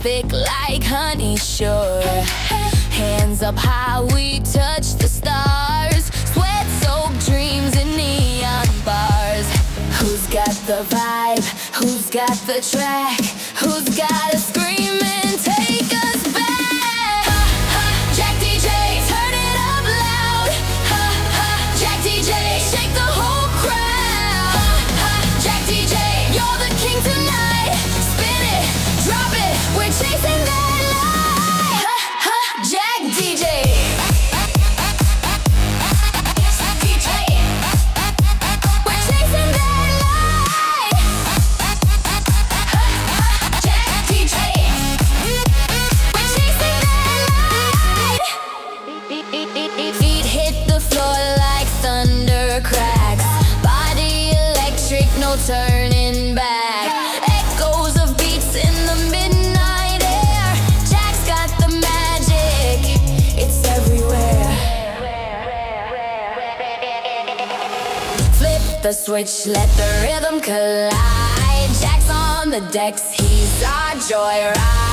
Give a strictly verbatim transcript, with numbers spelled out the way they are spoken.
thick like honey, sure. Hands up high, we touch the stars. Sweat-soaked dreams in neon bars. Who's got the vibe? Who's got the track? Who's got a scream and take us back? Ha, ha, Jack D J, turn it up loud. Ha, ha, Jack D J, shake the whole crowd. Ha, ha, Jack D J, you're the king tonight. Spin it, drop it, we're chasing that light. Ha, ha, Jack D J. Feet hit the floor like thunder cracks. Body electric, no turning back. Echoes of beats in the midnight air. Jack's got the magic, it's everywhere. Flip the switch, let the rhythm collide. Jack's on the decks, he's our joyride.